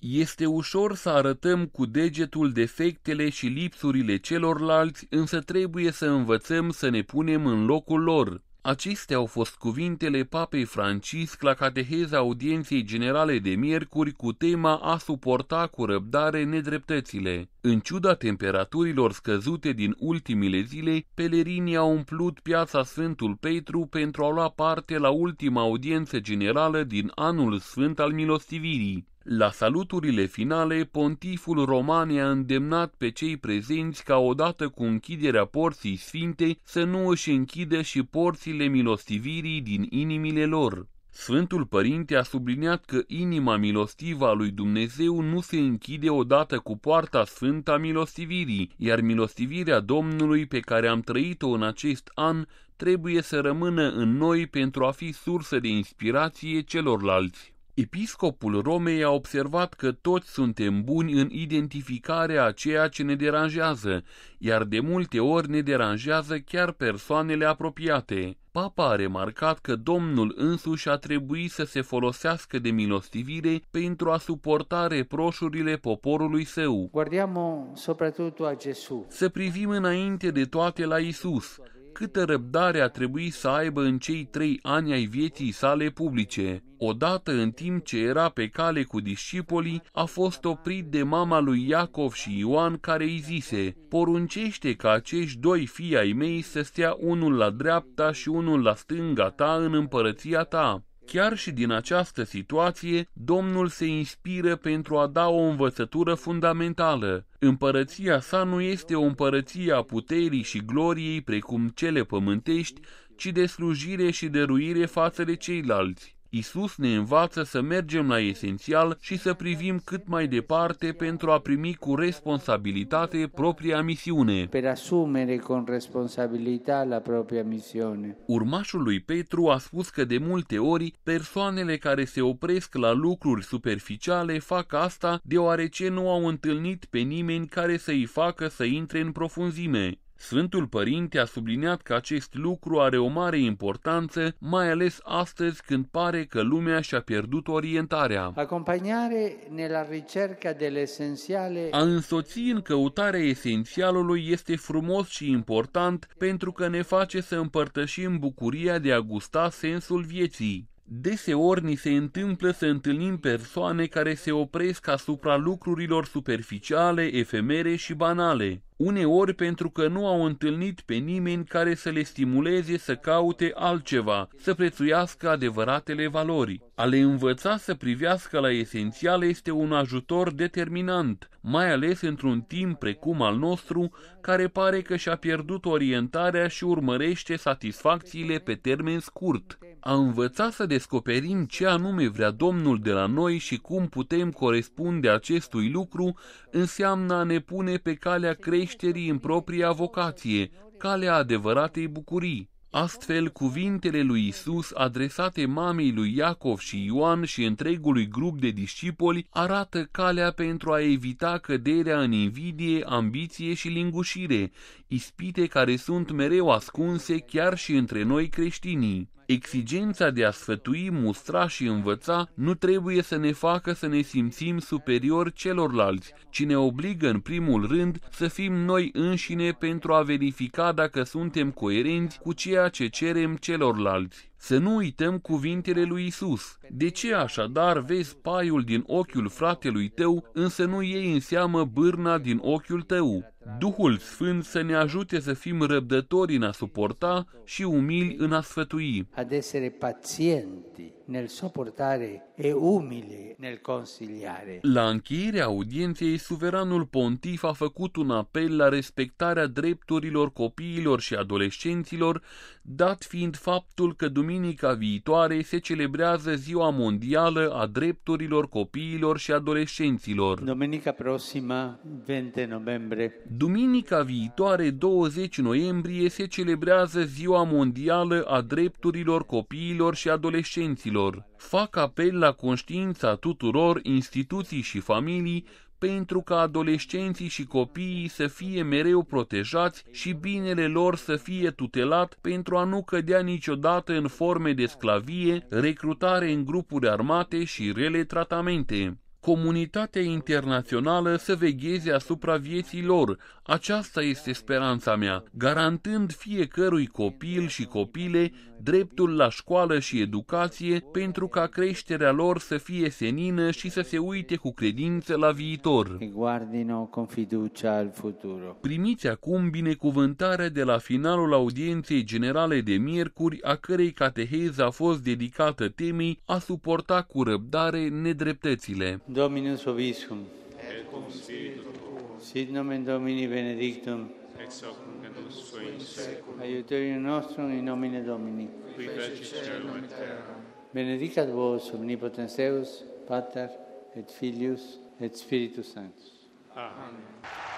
Este ușor să arătăm cu degetul defectele și lipsurile celorlalți, însă trebuie să învățăm să ne punem în locul lor. Acestea au fost cuvintele Papei Francisc la cateheza audienței generale de miercuri cu tema a suporta cu răbdare nedreptățile. În ciuda temperaturilor scăzute din ultimile zile, pelerinii au umplut piața Sfântul Petru pentru a lua parte la ultima audiență generală din anul sfânt al milostivirii. La saluturile finale, pontiful roman a îndemnat pe cei prezenți ca odată cu închiderea porții sfinte să nu își închidă și porțile milostivirii din inimile lor. Sfântul Părinte a subliniat că inima milostivă a lui Dumnezeu nu se închide odată cu poarta sfântă a milostivirii, iar milostivirea Domnului pe care am trăit-o în acest an trebuie să rămână în noi pentru a fi sursă de inspirație celorlalți. Episcopul Romei a observat că toți suntem buni în identificarea a ceea ce ne deranjează, iar de multe ori ne deranjează chiar persoanele apropiate. Papa a remarcat că Domnul însuși a trebuit să se folosească de milostivire pentru a suporta reproșurile poporului său. Guardiamo soprattutto a Gesù. Să privim înainte de toate la Isus. Câtă răbdare a trebuit să aibă în cei 3 ani ai vieții sale publice. Odată, în timp ce era pe cale cu discipolii, a fost oprit de mama lui Iacov și Ioan, care îi zise: poruncește ca acești 2 fii ai mei să stea unul la dreapta și unul la stânga ta în împărăția ta. Chiar și din această situație, Domnul se inspiră pentru a da o învățătură fundamentală. Împărăția sa nu este o împărăție a puterii și gloriei precum cele pământești, ci de slujire și dăruire față de ceilalți. Isus ne învață să mergem la esențial și să privim cât mai departe pentru a primi cu responsabilitate propria misiune. Per assumere con responsabilità la propria missione. Urmașul lui Petru a spus că de multe ori persoanele care se opresc la lucruri superficiale fac asta deoarece nu au întâlnit pe nimeni care să îi facă să intre în profunzime. Sfântul Părinte a subliniat că acest lucru are o mare importanță, mai ales astăzi când pare că lumea și-a pierdut orientarea. Accompagnare nella ricerca dell'essenziale. A însoți în căutarea esențialului este frumos și important pentru că ne face să împărtășim bucuria de a gusta sensul vieții. Deseori ni se întâmplă să întâlnim persoane care se opresc asupra lucrurilor superficiale, efemere și banale. Uneori pentru că nu au întâlnit pe nimeni care să le stimuleze să caute altceva, să prețuiască adevăratele valori. A le învăța să privească la esențial este un ajutor determinant, mai ales într-un timp precum al nostru, care pare că și-a pierdut orientarea și urmărește satisfacțiile pe termen scurt. A învăța să descoperim ce anume vrea Domnul de la noi și cum putem corespunde acestui lucru înseamnă a ne pune pe calea creșterii în propria vocație, calea adevăratei bucurii. Astfel, cuvintele lui Isus adresate mamei lui Iacov și Ioan și întregului grup de discipoli arată calea pentru a evita căderea în invidie, ambiție și lingușire, ispite care sunt mereu ascunse chiar și între noi creștinii. Exigența de a sfătui, mustra și învăța nu trebuie să ne facă să ne simțim superiori celorlalți, ci ne obligă în primul rând să fim noi înșine pentru a verifica dacă suntem coerenți cu ceea ce cerem celorlalți. Să nu uităm cuvintele lui Isus. De ce așadar vezi paiul din ochiul fratelui tău, însă nu iei în seamă bârna din ochiul tău? Duhul Sfânt să ne ajute să fim răbdători în a suporta și umili în a sfătui. Ad essere pazienti nel sopportare e umili nel consigliare. La încheierea audienței, suveranul pontif a făcut un apel la respectarea drepturilor copiilor și adolescenților, dat fiind faptul că duminica viitoare se celebrează Ziua Mondială a Drepturilor Copiilor și Adolescenților. Domenica prossima, 20 novembre. Duminica viitoare, 20 noiembrie, se celebrează Ziua Mondială a Drepturilor Copiilor și Adolescenților. Fac apel la conștiința tuturor, instituții și familii, pentru ca adolescenții și copiii să fie mereu protejați și binele lor să fie tutelat pentru a nu cădea niciodată în forme de sclavie, recrutare în grupuri armate și rele tratamente. Comunitatea internațională să vegheze asupra vieții lor. Aceasta este speranța mea, garantând fiecărui copil și copile dreptul la școală și educație pentru ca creșterea lor să fie senină și să se uite cu credință la viitor. E guardino con fiducia al futuro. Primiți acum binecuvântarea de la finalul audienței generale de miercuri, a cărei cateheză a fost dedicată temei a suporta cu răbdare nedreptățile. Dominus vobiscum. Et cum spiritu tuo. Sit nomen Domini benedictum. Ex hoc nunc et usque in seculum. Aiuterium nostrum in nomine Domini. Qui fecit caelum et terram. Benedicat vos omnipotens Deus, Pater et Filius et Spiritus Sanctus. Amen.